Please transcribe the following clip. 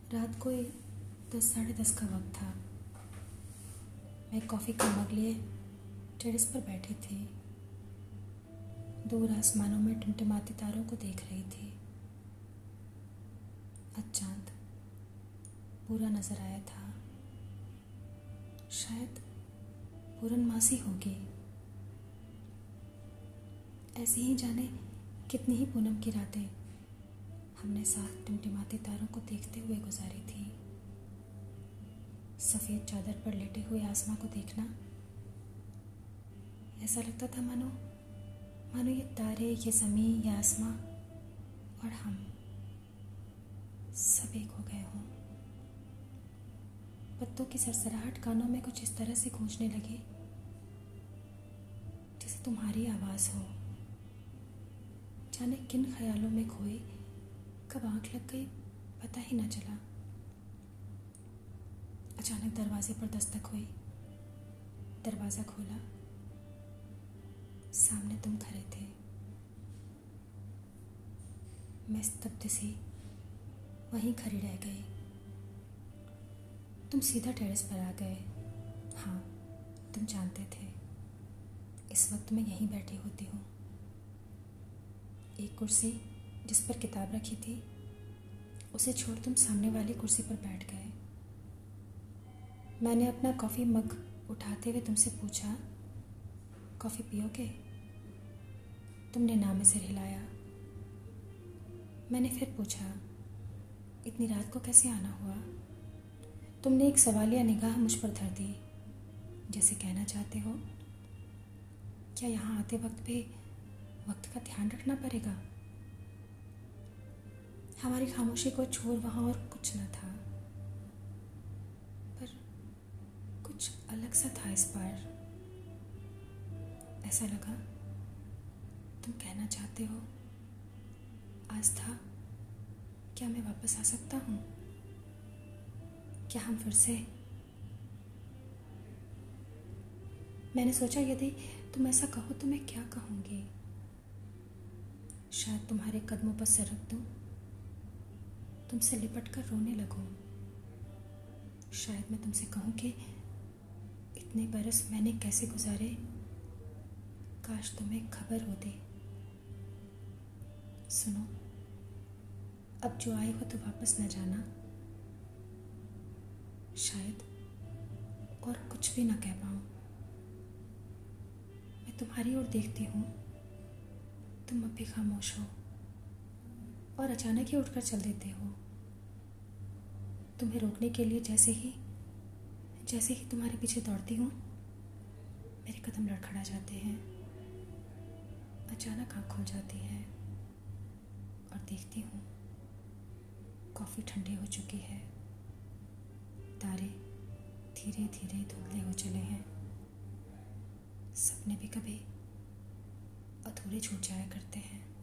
रात को 10 साढ़े 10 का वक्त था। मैं कॉफ़ी का मग लिए टेरेस पर बैठी थी। दूर आसमानों में टिमटिमाते तारों को देख रही थी। आज चांद पूरा नजर आया था। शायद पूर्णमासी होगी। ऐसे ही जाने कितनी ही पूनम की रातें हमने साथ टिमटिमाते तारों को देखते हुए गुजारी थी। सफ़ेद चादर पर लेटे हुए आसमां को देखना ऐसा लगता था मानो ये तारे, ये ज़मीन, ये आसमां और हम सब एक हो गए हों। पत्तों की सरसराहट कानों में कुछ इस तरह से गूंजने लगी जैसे तुम्हारी आवाज़ हो। जाने किन ख्यालों में खोई कब आंख लग गई पता ही ना चला। अचानक दरवाजे पर दस्तक हुई। दरवाज़ा खोला। सामने तुम खड़े थे। मैं स्तब्ध सी वहीं खड़ी रह गई। तुम सीधा टेरेस पर आ गए। हाँ, तुम जानते थे इस वक्त मैं यहीं बैठी होती हूँ। एक कुर्सी जिस पर किताब रखी थी उसे छोड़ तुम सामने वाली कुर्सी पर बैठ गए। मैंने अपना कॉफ़ी मग उठाते हुए तुमसे पूछा, कॉफ़ी पियोगे? तुमने ना में सिर हिलाया। मैंने फिर पूछा, इतनी रात को कैसे आना हुआ? तुमने एक सवालिया निगाह मुझ पर धर दी, जैसे कहना चाहते हो क्या यहाँ आते वक्त भी वक्त का ध्यान रखना पड़ेगा? हमारी खामोशी को छोड़ वहाँ और कुछ न था, पर कुछ अलग सा था इस बार। ऐसा लगा तुम कहना चाहते हो आज था, क्या मैं वापस आ सकता हूँ? क्या हम फिर से? मैंने सोचा यदि तुम ऐसा कहो तो मैं क्या कहूँगी। शायद तुम्हारे कदमों पर सर रख दूँ, तुमसे लिपट कर रोने लगूं। शायद मैं तुमसे कहूँ कि इतने बरस मैंने कैसे गुजारे, काश तुम्हें खबर होती। सुनो, अब जो आए हो तो वापस न जाना। शायद और कुछ भी ना कह पाऊँ। मैं तुम्हारी ओर देखती हूँ, तुम अब भी खामोश हो और अचानक ही उठकर चल देते हो। तुम्हें रोकने के लिए जैसे ही तुम्हारे पीछे दौड़ती हूँ, मेरे कदम लड़खड़ा जाते हैं। अचानक आँख खुल जाती है और देखती हूँ कॉफ़ी ठंडी हो चुकी है। तारे धीरे धीरे धुंधले हो चले हैं। सपने भी कभी अधूरे छूट जाया करते हैं।